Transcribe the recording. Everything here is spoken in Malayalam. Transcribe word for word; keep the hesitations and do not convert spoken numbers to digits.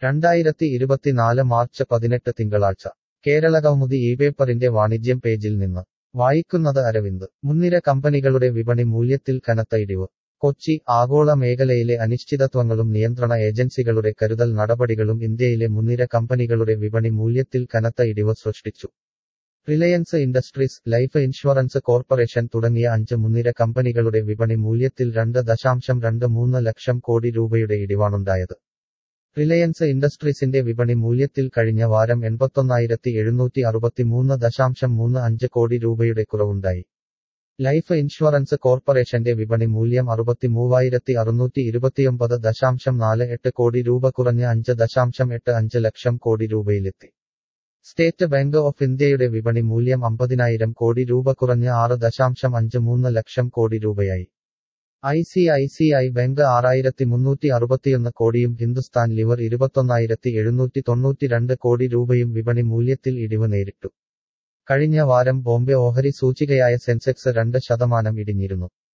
രണ്ടായിരത്തി ഇരുപത്തിനാല് മാർച്ച് പതിനെട്ട് തിങ്കളാഴ്ച കേരള കൗമുദി ഈ പേപ്പറിന്റെ വാണിജ്യം പേജിൽ നിന്ന് വായിക്കുന്നത് അരവിന്ദ് മുൻനിര കമ്പനികളുടെ വിപണി മൂല്യത്തിൽ കനത്ത ഇടിവ് കൊച്ചി ആഗോള മേഖലയിലെ അനിശ്ചിതത്വങ്ങളും നിയന്ത്രണ ഏജൻസികളുടെ കരുതൽ നടപടികളും ഇന്ത്യയിലെ മുൻനിര കമ്പനികളുടെ വിപണി മൂല്യത്തിൽ കനത്ത ഇടിവ് സൃഷ്ടിച്ചു. Reliance Industries, Life Insurance Corporation തുടങ്ങിയ അഞ്ച് മുൻനിര കമ്പനികളുടെ വിപണി മൂല്യത്തിൽ രണ്ട് ദശാംശം രണ്ട് മൂന്ന് ലക്ഷം കോടി രൂപയുടെ ഇടിവാണുണ്ടായത്. റിലയൻസ് ഇൻഡസ്ട്രീസിന്റെ വിപണി മൂല്യത്തിൽ കഴിഞ്ഞ വാരം എൺപത്തൊന്നായിരത്തി എഴുന്നൂറ്റി അറുപത്തിമൂന്ന് ദശാംശം മൂന്ന് അഞ്ച് കോടി രൂപയുടെ കുറവുണ്ടായി. ലൈഫ് ഇൻഷുറൻസ് കോർപ്പറേഷന്റെ വിപണി മൂല്യം അറുപത്തിമൂവായിരത്തി അറുന്നൂറ്റി ഇരുപത്തിയൊമ്പത് ദശാംശം നാല് എട്ട് കോടി രൂപ കുറഞ്ഞ് അഞ്ച് ദശാംശം എട്ട് അഞ്ച് lakh crore രൂപയിലെത്തി. State bank of ഇന്ത്യയുടെ വിപണി മൂല്യം അമ്പതിനായിരം കോടി രൂപ കുറഞ്ഞ് ആറ് ദശാംശം അഞ്ച് മൂന്ന് ലക്ഷം കോടി രൂപയായി. I C I C I bank ആറായിരത്തി മുന്നൂറ്റി അറുപത്തിയൊന്ന് കോടിയും ഹിന്ദുസ്ഥാൻ ലിവർ ഇരുപത്തൊന്നായിരത്തി എഴുന്നൂറ്റി തൊണ്ണൂറ്റിരണ്ട് കോടി രൂപയും വിപണി മൂല്യത്തിൽ ഇടിവ് നേരിട്ടു. കഴിഞ്ഞ വാരം ബോംബെ ഓഹരി സൂചികയായ സെൻസെക്സ് രണ്ട് ശതമാനം ഇടിഞ്ഞിരുന്നു.